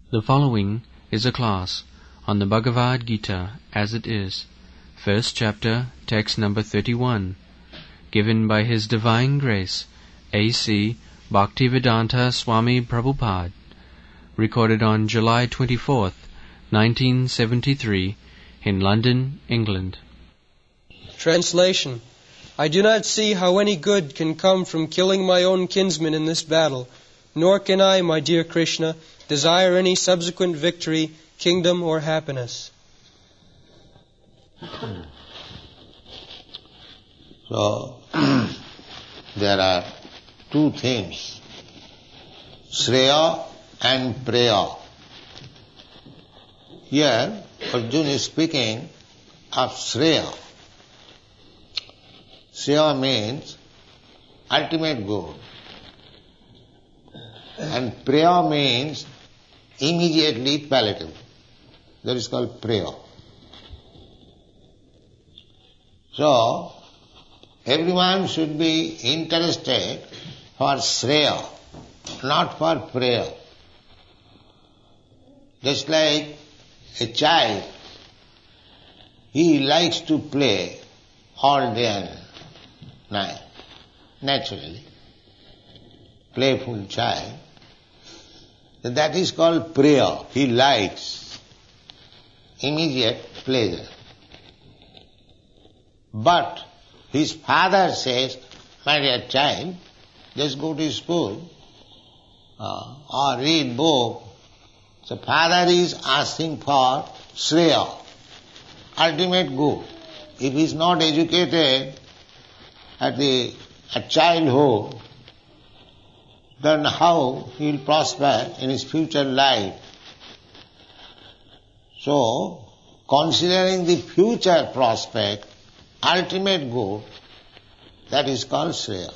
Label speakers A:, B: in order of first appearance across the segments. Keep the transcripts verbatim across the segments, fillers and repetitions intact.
A: The following is a class on the Bhagavad Gita as it is, first chapter, text number thirty-one, given by His Divine Grace, A C Bhaktivedanta Swami Prabhupada, recorded on July twenty-fourth, nineteen seventy-three, in London, England.
B: Translation. I do not see how any good can come from killing my own kinsmen in this battle, nor can I, my dear Krishna, desire any subsequent victory, kingdom, or happiness.
C: So, there are two things, Shreya and Preya. Here, Arjuna is speaking of Shreya. Shreya means ultimate good. And Preya means immediately palatable. That is called Preya. So, everyone should be interested for Shreya, not for Preya. Just like a child, he likes to play all day and night, naturally. Playful child. That is called Preya. He likes immediate pleasure. But his father says, my dear child, just go to school uh, or read book. So father is asking for Shreya, ultimate good. If he is not educated at the at childhood, then how he will prosper in his future life? So, considering the future prospect, ultimate good, that is called Shreya.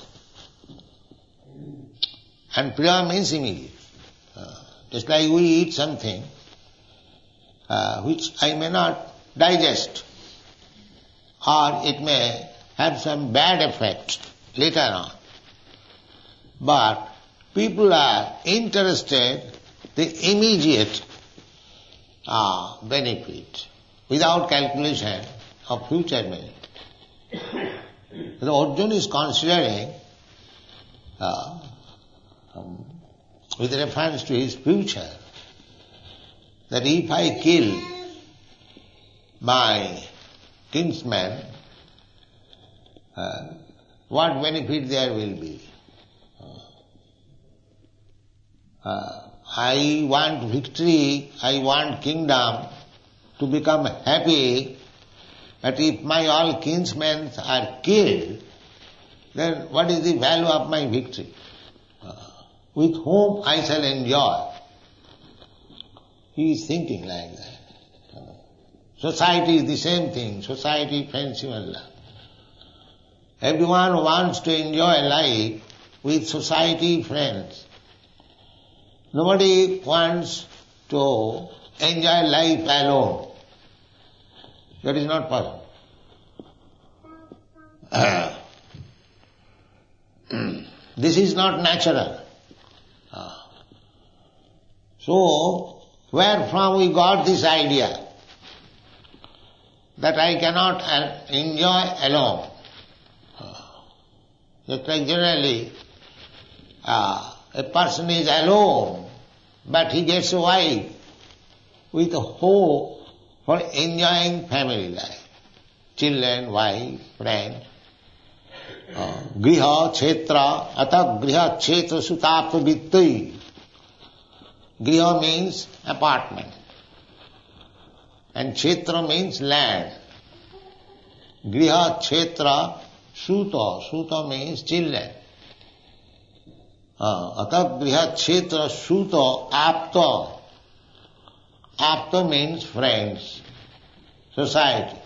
C: And Priya means immediate. Uh, just like we eat something uh, which I may not digest, or it may have some bad effect later on. But people are interested in the immediate uh, benefit without calculation of future benefit. So Arjuna is considering uh, um, with reference to his future that if I kill my kinsman, uh, what benefit there will be? Uh, I want victory, I want kingdom to become happy, but if my all kinsmen are killed, then what is the value of my victory? Uh, with whom I shall enjoy? He is thinking like that. Uh, society is the same thing, society, friendship and love. Everyone wants to enjoy life with society, friends. Nobody wants to enjoy life alone. That is not possible. Uh, this is not natural. Uh, so, where from we got this idea that I cannot enjoy alone? Uh, just like generally, uh, a person is alone, but he gets a wife with a hope for enjoying family life. Children, wife, friend. Uh, griha, kshetra, atha griha, kshetra, sutapta, vittai. Griha means apartment. And kshetra means land. Griha, kshetra, suta. Suta means children. Atha griha kshetra suta apta. Apta means friends, society.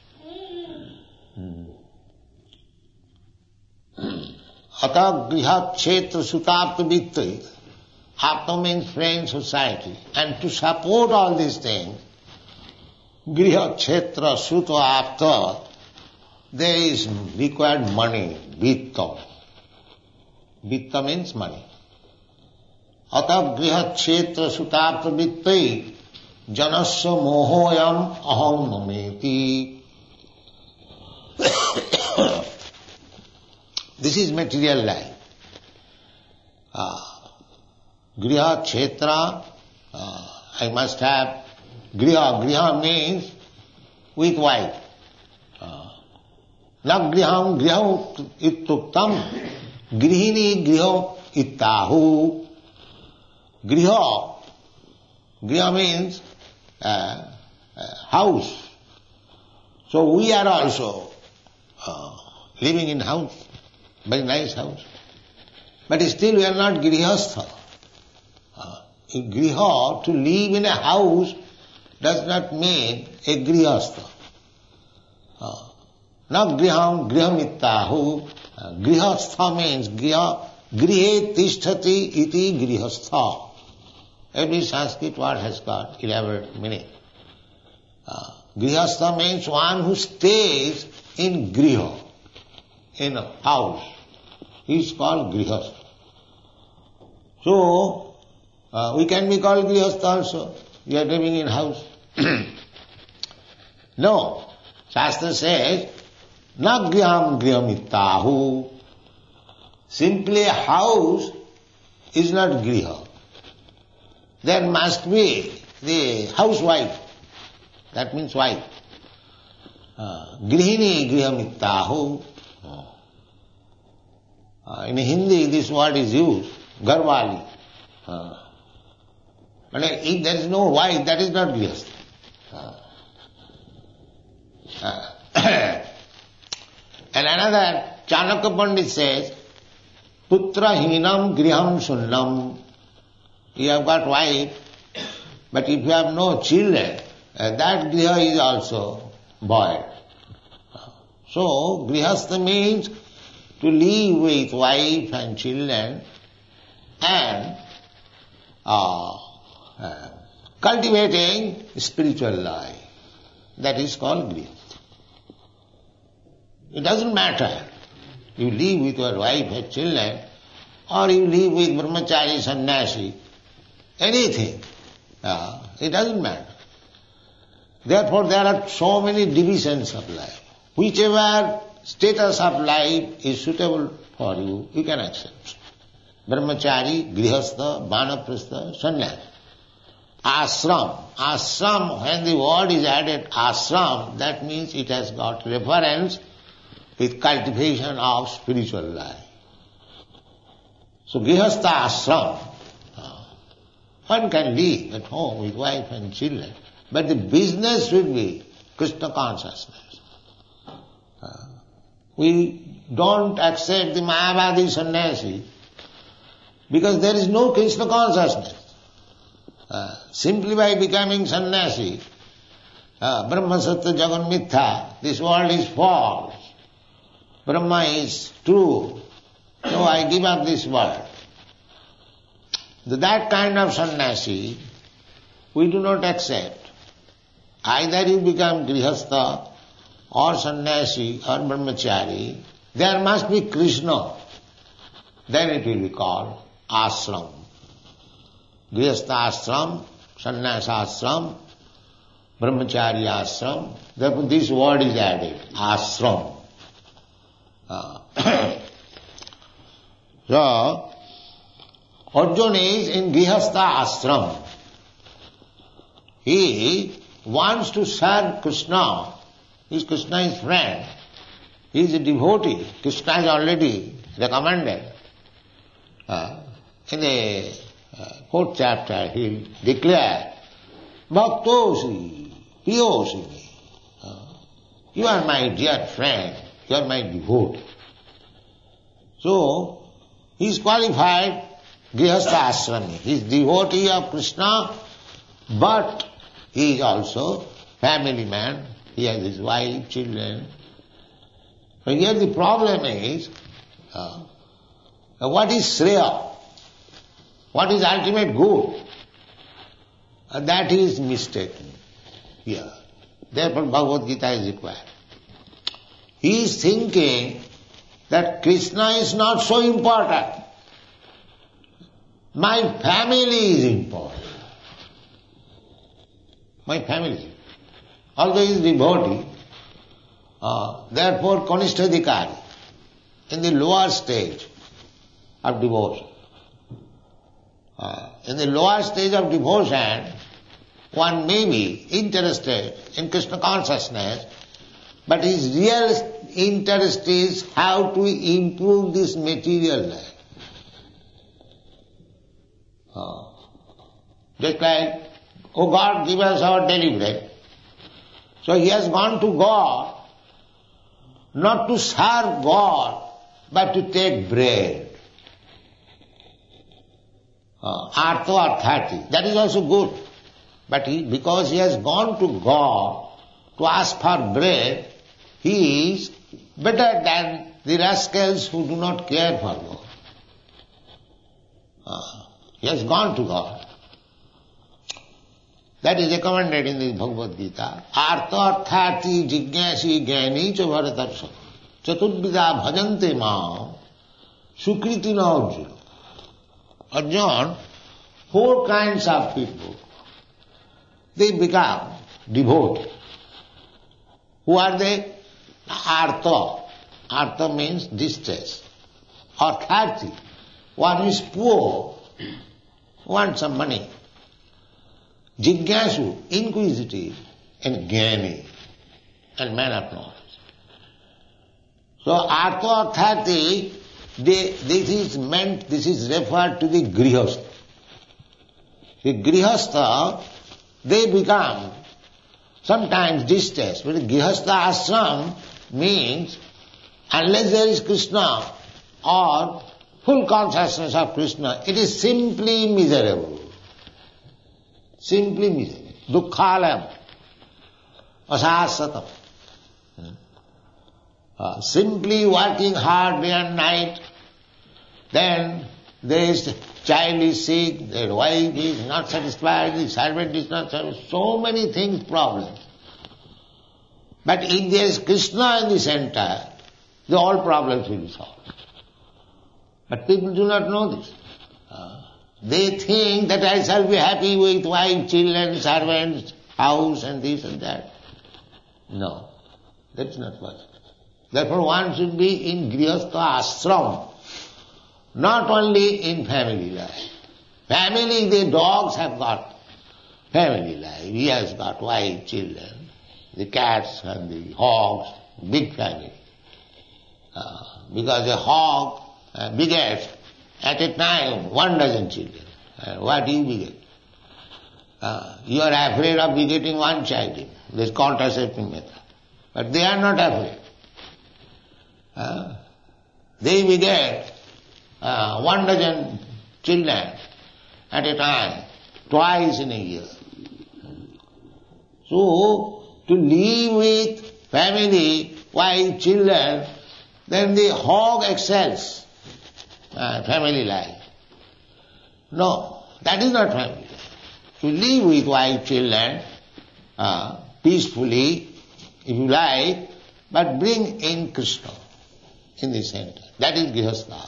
C: Atha griha kshetra sutapta vittai. Apta means friends, society. And to support all these things, griha kshetra suta apta, there is required money, vitta. Vitta means money. Ata griha kshetra suta pravittai janasya mohoyam aham mameti. This is material life. Uh, griha kshetra, uh, I must have griha. Griha means with wife. Uh, na griham griha ittuktam grihini griha ittahu. Griha, griha means uh, uh, house. So we are also uh, living in house, very nice house. But still we are not grihastha. Uh, in griha, to live in a house does not mean a grihastha. Uh, na griham griham ittahu. Uh, grihastha means griha, grihe tishtati iti grihastha. Every Sanskrit word has got elaborate meaning. Uh, grihastha means one who stays in griha, in a house. He is called grihastha. So, uh, we can be called grihastha also. We are living in house. No. Shastra says, na griham griham ittahu. Simply a house is not griha. There must be the housewife. That means wife. Uh, grihini griham ittahu. Uh, in Hindi this word is used, garwali. Uh, but if there is no wife, that is not grihastha. Uh, uh, and another, Chanakya Pandit says, putra hinam griham sunnam. You have got wife, but if you have no children, uh, that griha is also void. So, grihastha means to live with wife and children and uh, uh, cultivating spiritual life. That is called grihastha. It doesn't matter. You live with your wife and children, or you live with brahmachari, sannyasi, anything. Uh, it doesn't matter. Therefore, there are so many divisions of life. Whichever status of life is suitable for you, you can accept. Brahmachari, grihastha, vanaprastha, sannyasi. Ashram. Ashram, when the word is added ashram, that means it has got reference with cultivation of spiritual life. So grihastha ashram, one can live at home with wife and children, but the business should be Krishna consciousness. Uh, we don't accept the Mayavadi sannyasi because there is no Krishna consciousness. Uh, simply by becoming sannyasi, uh, Brahma Satya Jagan Mithya, this world is false. Brahma is true. So I give up this world. That kind of sannyasi we do not accept. Either you become grihastha or sannyasi or brahmachari, there must be Krishna. Then it will be called ashram. Grihastha ashram, sannyasa ashram, brahmachari ashram. Therefore this word is added, ashram. Uh, so, Arjuna is in grihastha ashram. He wants to serve Krishna. He is Krishna's friend. He is a devotee. Krishna has already recommended. Uh, in the uh, fourth chapter he declared, Bhaktosi, Piyosi. Uh, you are my dear friend. You are my devotee. So, he is qualified grihastha ashrami. He is devotee of Krishna, but he is also family man. He has his wife, children. So here the problem is, uh, what is Shreya? What is ultimate good? Uh, that is mistaken here. Therefore Bhagavad Gita is required. He is thinking that Krishna is not so important. My family is important. My family. Although he is devotee, uh, therefore Kanishtadhikari, in the lower stage of devotion. Uh, in the lower stage of devotion, one may be interested in Krishna consciousness, but his real interest is how to improve this material life. Uh, just like, oh God, give us our daily bread. So he has gone to God, not to serve God, but to take bread. Uh, Artha Arthati, that is also good. But he, because he has gone to God to ask for bread, he is better than the rascals who do not care for God. Uh, he has gone to God. That is recommended in the Bhagavad Gita. Artha arthati jigyasi jnani cha bharatarsa chatudvida bhajante ma sukriti na Arjuna. Arjuna, four kinds of people, they become devotees. Who are they? Artha. Artha means distress. Arthati, one is poor, wants some money. Jigyasu, inquisitive, and jnani, and man of knowledge. So Artha Arthati, they, this is meant, this is referred to the Grihastha. The Grihastha, they become sometimes distressed. But the Grihastha ashram means, unless there is Krishna or full consciousness of Krishna, it is simply miserable. Simply miserable. Dukkhalam. Asasatam. Uh, simply working hard day and night, then there is child is sick, their wife is not satisfied, the servant is not satisfied, so many things, problems. But if there is Krishna in the center, the all problems will be solved. But people do not know this. Uh, they think that I shall be happy with wife, children, servants, house and this and that. No, that's not possible. Therefore one should be in Grihastha ashram, not only in family life. Family, the dogs have got family life. He has got wife, children, the cats and the hogs, big family. Uh, because a hog uh, begets at a time one dozen children. Uh, what do you beget? Uh, you are afraid of begetting one child. This contraceptive method. But they are not afraid. Uh, they beget uh, one dozen children at a time, twice in a year. So, to live with family, wife, children, then the hog excels uh, family life. No, that is not family life. To live with wife, children, uh, peacefully, if you like, but bring in Krishna in the center. That is Grihastha.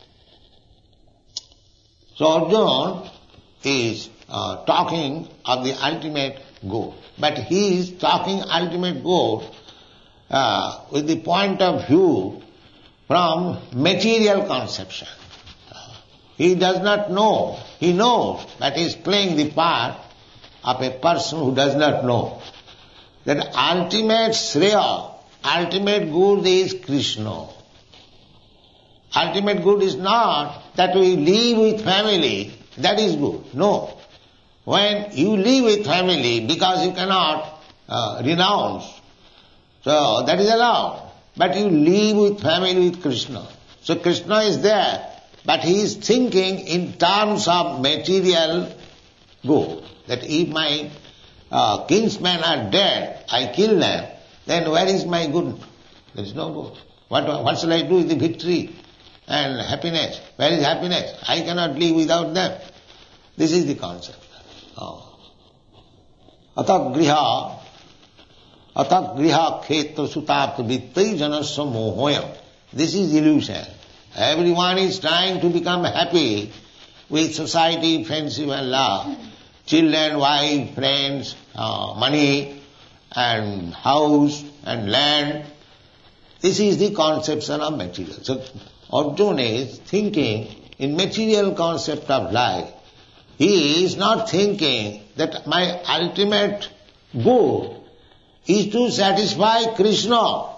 C: So Arjuna is uh, talking of the ultimate goal. But he is talking ultimate goal uh, with the point of view from material conception. Uh, he does not know. He knows, but he is playing the part of a person who does not know. That ultimate Shreya, ultimate good is Krishna. Ultimate good is not that we live with family, that is good. No. When you live with family because you cannot uh, renounce, so that is allowed. But you live with family with Krishna. So Krishna is there, but he is thinking in terms of material good. That if my uh, kinsmen are dead, I kill them, then where is my good? There is no good. What, what shall I do with the victory and happiness? Where is happiness? I cannot live without them. This is the concept. Oh. Atak griha, atak griha khetra sutapta vittai janasya mohoyam. This is illusion. Everyone is trying to become happy with society, friendship and love, children, wife, friends, uh, money and house and land. This is the conception of material. So Arjuna is thinking in material concept of life. He is not thinking that my ultimate goal is to satisfy Krishna.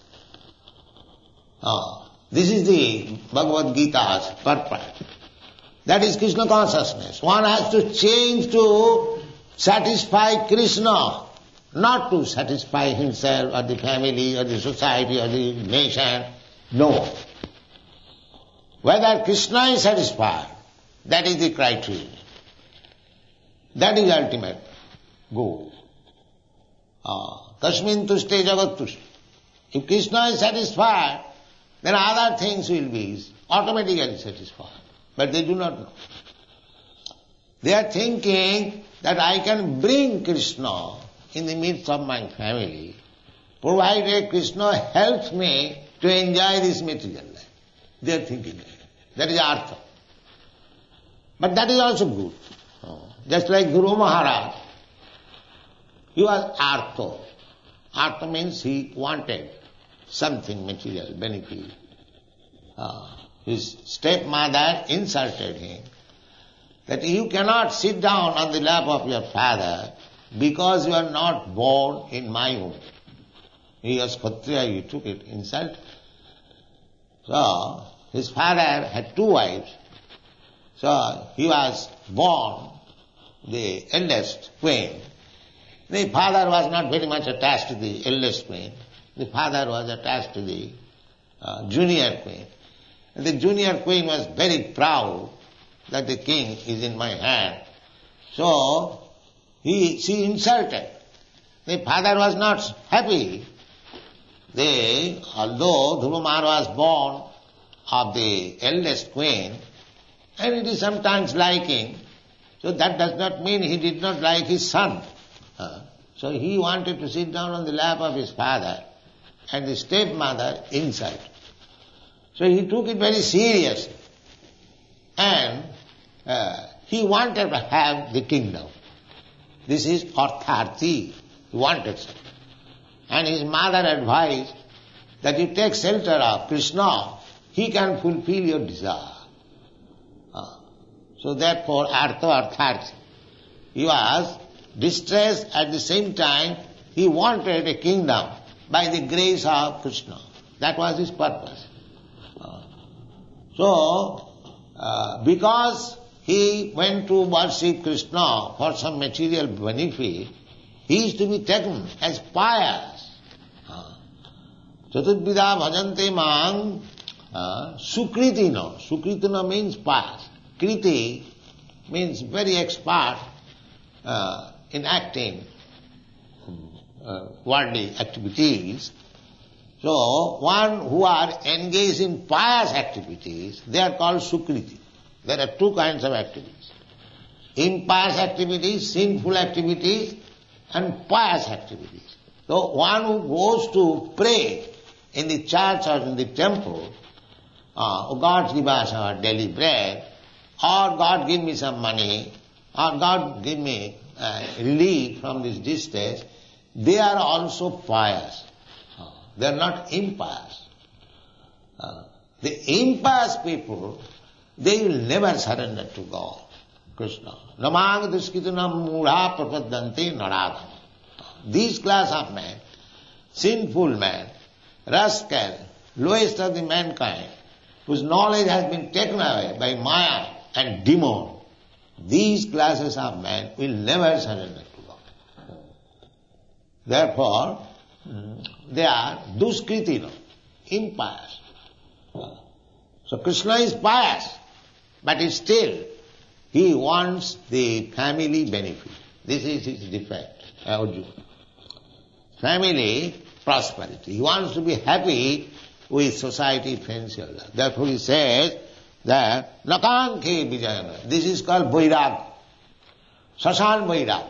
C: Ah, this is the Bhagavad Gita's purpose. That is Krishna consciousness. One has to change to satisfy Krishna, not to satisfy himself or the family or the society or the nation. No. Whether Krishna is satisfied, that is the criteria. That is ultimate goal. Ah, Tasmin tushte jagat tushte. If Krishna is satisfied, then other things will be automatically satisfied. But they do not know. They are thinking that I can bring Krishna in the midst of my family, provided Krishna helps me to enjoy this material life. They are thinking that. That is artha. But that is also good. Just like Guru Maharaj, he was artha. Artha means he wanted something material, benefit. Uh, his stepmother insulted him that you cannot sit down on the lap of your father because you are not born in my womb. He was Kshatriya, he took it, insult. So, his father had two wives. So, he was born the eldest queen. The father was not very much attached to the eldest queen. The father was attached to the uh, junior queen. And the junior queen was very proud that the king is in my hand. So, he, she insulted. The father was not happy. They, although Dhruva Maharaj was born of the eldest queen, and it is sometimes liking, so that does not mean he did not like his son. Uh, so he wanted to sit down on the lap of his father, and the stepmother insulted. So he took it very seriously. And uh, he wanted to have the kingdom. This is artharthi. He wanted so. And his mother advised that you take shelter of Krishna, he can fulfill your desire. Uh, so therefore, artha artharthi. He was distressed, at the same time he wanted a kingdom by the grace of Krishna. That was his purpose. Uh, so, uh, because he went to worship Krishna for some material benefit, he is to be taken as pious. Chaturdvida bhajante mang sukritina. Sukritina means pious. Kriti means very expert uh, in acting uh, worldly activities. So, one who are engaged in pious activities, they are called sukriti. There are two kinds of activities. Impious activities, sinful activities, and pious activities. So, one who goes to pray in the church or in the temple, uh, oh God give us our daily bread, or God give me some money, or God give me uh, relief from this distress, they are also pious. They are not impious. Uh, the impious people, they will never surrender to God, Krishna. Namang duskitunam mudha prapaddante naradham. These class of men, sinful men, rascal, lowest of the mankind, whose knowledge has been taken away by Maya and demon, these classes of men will never surrender to God. Therefore, they are duskritina, impious. So Krishna is pious, but still he wants the family benefit. This is his defect, Arjuna. Family prosperity. He wants to be happy with society, friends, and love. Therefore he says that nakankhe vijayana. This is called vairag. Sasan vairag.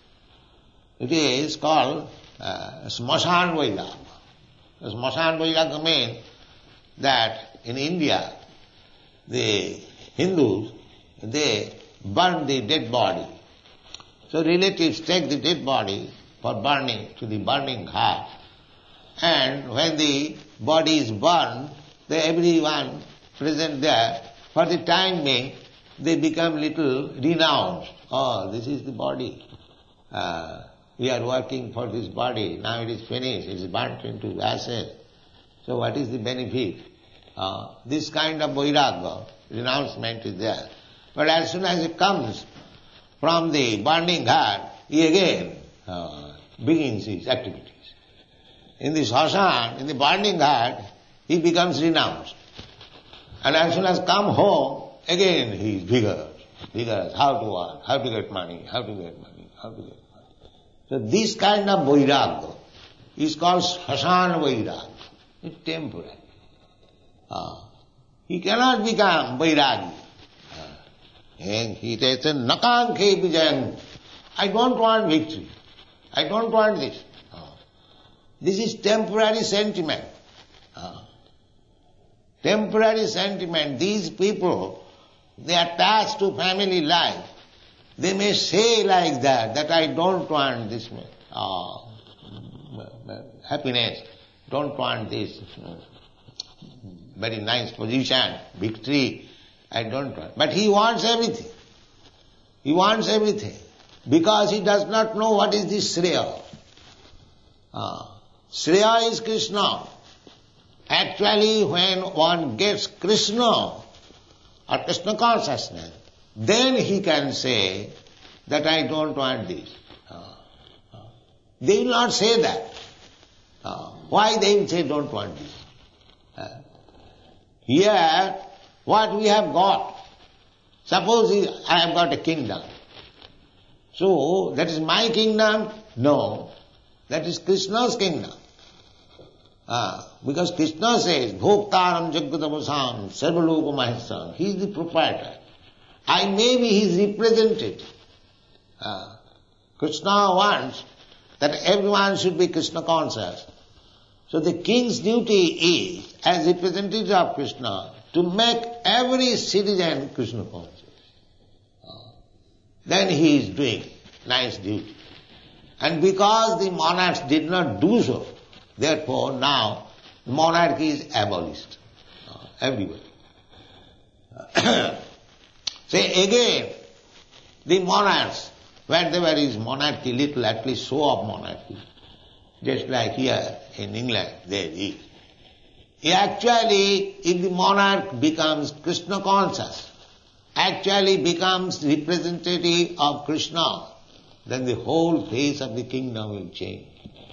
C: It is called uh, smashan vairag. Smashan vairag means that in India, the Hindus, they burn the dead body. So relatives take the dead body for burning to the burning ghat. And when the body is burned, they, everyone present there, for the time being, they become little renounced. Oh, this is the body. Uh, we are working for this body. Now it is finished. It is burnt into ashes. So what is the benefit? Uh, this kind of vairagya, renouncement is there. But as soon as it comes from the burning ghat, he again uh, begins his activities. In the Shashan, in the burning ghat, he becomes renounced. And as soon as come home, again he is vigorous. Vigorous, how to work, how to get money, how to get money, how to get money. So this kind of vairagya is called Shashan vairagya. It's temporary. Uh, he cannot become vairagya. Uh, and he says, Nakankhe vijayam. I don't want victory. I don't want this. Uh, this is temporary sentiment. Uh, temporary sentiment. These people, they are attached to family life. They may say like that, that I don't want this uh, happiness, don't want this uh, very nice position, victory, I don't want. But he wants everything. He wants everything. Because he does not know what is the Shreya. Uh, Shreya is Krishna. Actually, when one gets Krishna, or Krishna consciousness, then he can say that I don't want this. Uh, uh, they will not say that. Uh, why they will say don't want this? Uh, here, what we have got, suppose I have got a kingdom. So, that is my kingdom? No. That is Krishna's kingdom. Uh, because Krishna says, Bhoktaram Jagatavasam Sarvaloka Mahesam. He is the proprietor. I may be his representative. Uh, Krishna wants that everyone should be Krishna conscious. So the king's duty is, as representative of Krishna, to make every citizen Krishna conscious. Uh, then he is doing nice duty. And because the monarchs did not do so, therefore now monarchy is abolished uh, everywhere. Say again, the monarchs, wherever is monarchy, little at least show of monarchy, just like here in England there is. Actually, if the monarch becomes Krishna conscious, actually becomes representative of Krishna, then the whole face of the kingdom will change.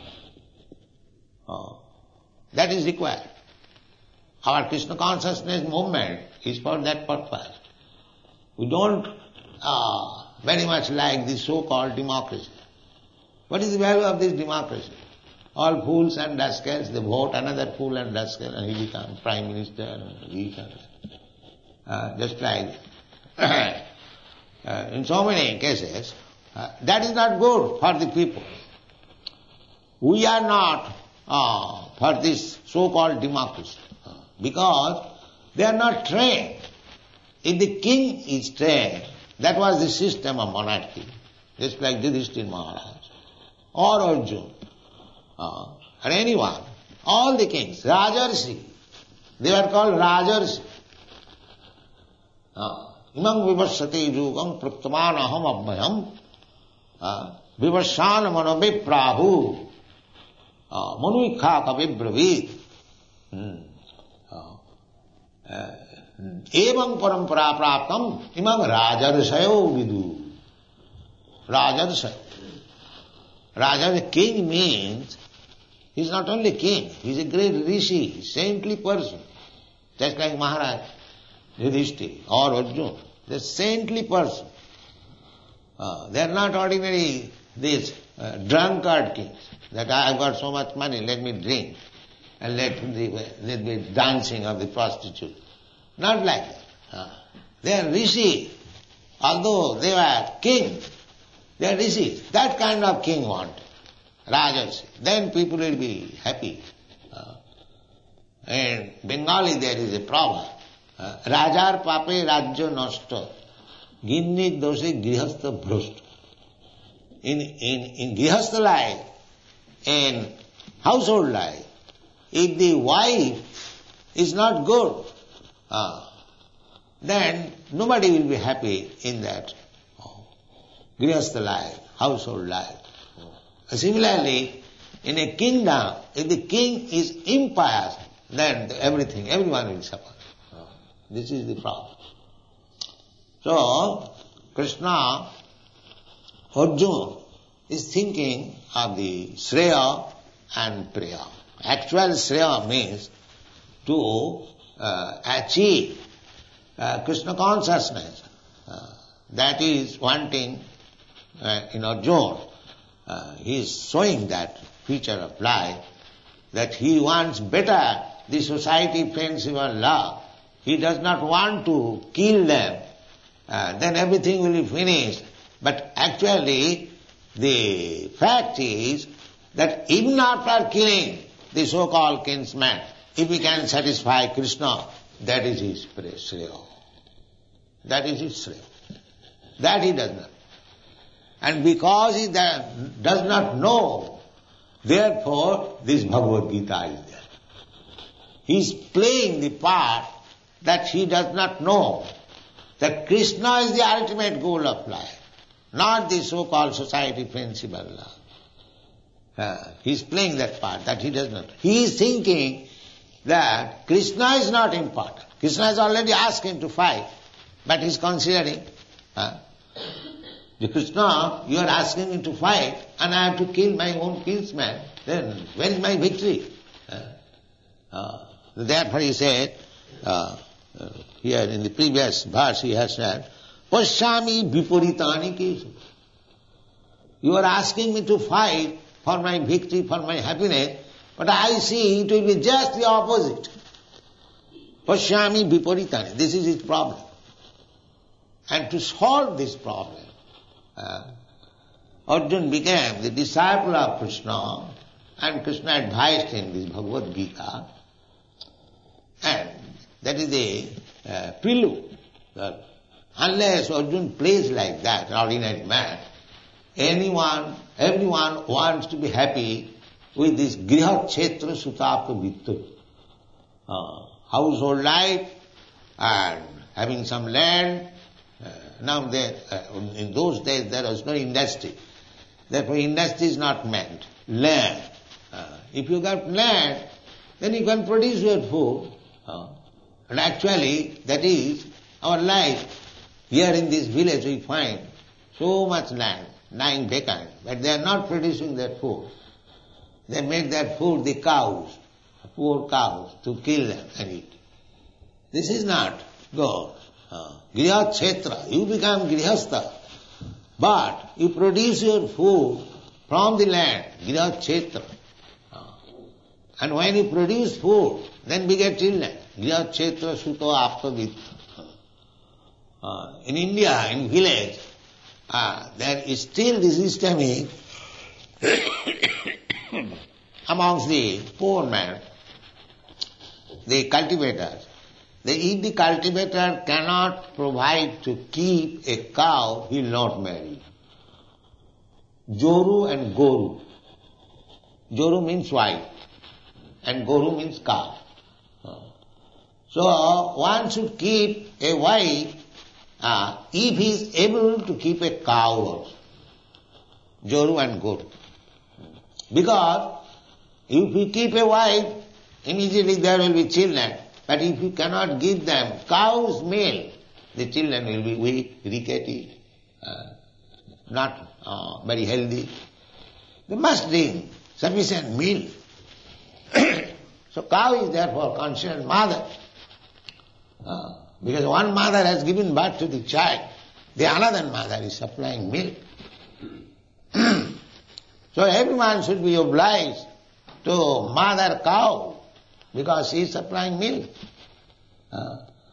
C: Uh, that is required. Our Krishna consciousness movement is for that purpose. We don't uh, very much like this so-called democracy. What is the value of this democracy? All fools and rascals, they vote another fool and rascal and he becomes prime minister and he becomes... Uh, just like uh, in so many cases, uh, that is not good for the people. We are not uh, for this so-called democracy uh, because they are not trained. If the king is trained, that was the system of monarchy, just like Yudhishthira Maharaj or Arjuna uh, or anyone, all the kings, Rajarsi, they were called Rajarsi. Imam vivasate yugam praktamanaham abhayam vivasana manobe prahu manuikha kavibravid evam parampara praptam imam rajarsayo vidu. Rajarsayo. Raja, the king means, he is not only king, he is a great rishi, saintly person, just like Maharaj, Yudhishthira or Arjuna. They are saintly person. Uh, they are not ordinary, these uh, drunkard kings, that I have got so much money, let me drink, and let me, let me dancing of the prostitute. Not like that. Uh, they are rishi. Although they were king, they are rishis. That kind of king wanted. Rajas. Then people will be happy. Uh, in Bengali there is a proverb. Uh, Rajar pape rajya nashta. Ginnit doshe grihastha bhrust. In, in, in grihastha life, in household life, if the wife is not good, uh, then nobody will be happy in that oh, grihastha life, household life. Oh. Similarly, in a kingdom, if the king is impious, then everything, everyone will suffer. Oh. This is the problem. So, Krishna, Arjuna is thinking of the Shreya and Priya. Actual Shreya means to uh, achieve uh, Krishna consciousness. Uh, that is wanting uh, in Arjuna. Uh, he is showing that feature of life, that he wants better the society, friendship and love. He does not want to kill them. Uh, then everything will be finished. But actually, the fact is that even after killing the so-called kinsman, if he can satisfy Krishna, that is his Shreya. That is his Shreya. That he does not. And because he does not know, therefore this Bhagavad Gita is there. He is playing the part that he does not know, that Krishna is the ultimate goal of life, not the so-called society principle. Uh, he is playing that part that he does not. He is thinking that Krishna is not important. Krishna has already asked him to fight, but he is considering, uh, the Krishna, you are asking me to fight and I have to kill my own kinsman, then where is my victory? Uh, uh, therefore he said, uh, uh, here in the previous verse he has said, Pashyami viparitani kesu. You are asking me to fight for my victory, for my happiness, but I see it will be just the opposite. Pashyami viparitani. This is his problem. And to solve this problem, uh, Arjuna became the disciple of Krishna, and Krishna advised him this Bhagavad Gita, and that is the uh, prelude. That unless Arjuna plays like that, an ordinary man, anyone, everyone wants to be happy with this griha kshetra sutapa vittu. Uh, household life and having some land. Uh, now there, uh, in those days there was no industry. Therefore industry is not meant. Land. Uh, if you got land, then you can produce your food. Uh, and actually that is our life. Here in this village we find so much land lying vacant, but they are not producing their food. They make their food the cows, poor cows, to kill them and eat. This is not God. Uh, Griha Kshetra, you become Grihastha, but you produce your food from the land, Griha Kshetra. Uh, and when you produce food, then we get children. Griha Kshetra Suto Aptavit. Uh, in India, in village, uh, there is still the system is amongst the poor men, the cultivators. They, if the cultivator cannot provide to keep a cow, he will not marry. Joru and Goru. Joru means wife and Goru means cow. So one should keep a wife uh, if he is able to keep a cow also. Joru and Goru. Because if you keep a wife, immediately there will be children. But if you cannot give them cow's milk, the children will be weak, rickety, uh, not uh, very healthy. They must drink sufficient milk. So cow is therefore considered mother. Uh, because one mother has given birth to the child, the another mother is supplying milk. So everyone should be obliged to mother cow, because she is supplying milk. Uh.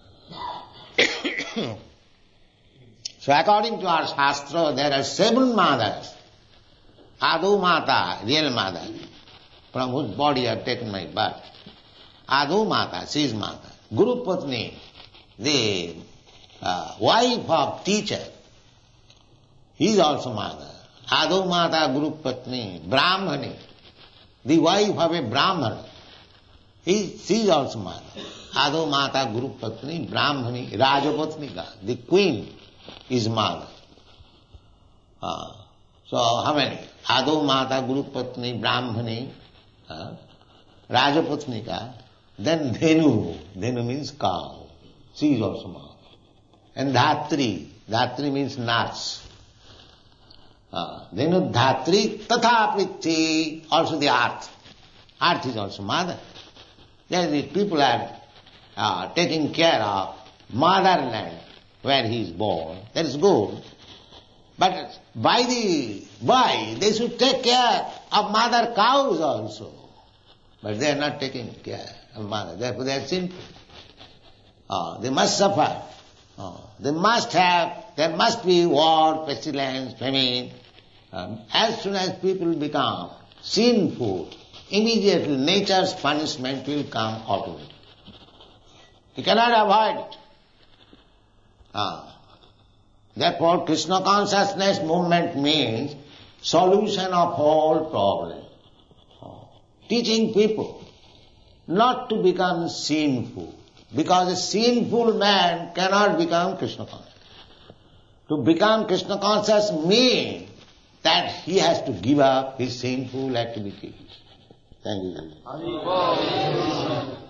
C: So according to our Shastra, there are seven mothers. Adu Mata, real mother, from whose body I have taken my birth. Adu Mata, she is mother. Guru Patni, the uh, wife of teacher, he is also mother. Ado Mata Guru Patni, Brahmani, the wife of a Brahmana, he, she is also mother. Ado Mata Guru Patni, Brahmani, Rajapatnika, the queen is mother. Uh, so how many? Ado Mata Guru Patni, Brahmani, uh, Rajapatnika, then Dhenu, Dhenu means cow, she is also mother. And Dhatri, Dhatri means nurse. Uh, Dhenu Dhatri, Tatha Prithvi, also the earth. Earth is also mother. Then the people are uh, taking care of motherland where he is born. That is good. But by the by, they should take care of mother cows also. But they are not taking care of mother. Therefore they are sinful. Uh, they must suffer. Uh, they must have, there must be war, pestilence, famine. Um, as soon as people become sinful, immediately nature's punishment will come automatically. You cannot avoid it. Uh, therefore, Krishna consciousness movement means solution of whole problem. Uh, teaching people not to become sinful, because a sinful man cannot become Krishna conscious. To become Krishna conscious means that he has to give up his sinful activities. Thank you.